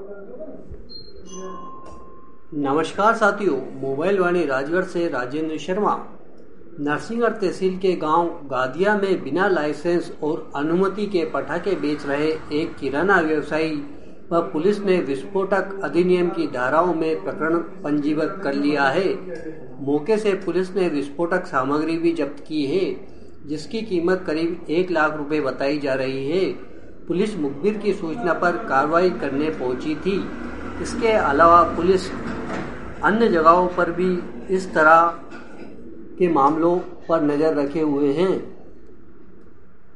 नमस्कार साथियों, मोबाइल वाणी राजगढ़ से राजेंद्र शर्मा। नरसिंहगढ़ तहसील के गांव गादिया में बिना लाइसेंस और अनुमति के पटाखे बेच रहे एक किराना व्यवसायी पर पुलिस ने विस्फोटक अधिनियम की धाराओं में प्रकरण पंजीबद्ध कर लिया है। मौके से पुलिस ने विस्फोटक सामग्री भी जब्त की है, जिसकी कीमत करीब 1 लाख रुपए बताई जा रही है। पुलिस मुखबिर की सूचना पर कार्रवाई करने पहुंची थी। इसके अलावा पुलिस अन्य जगहों पर भी इस तरह के मामलों पर नजर रखे हुए हैं।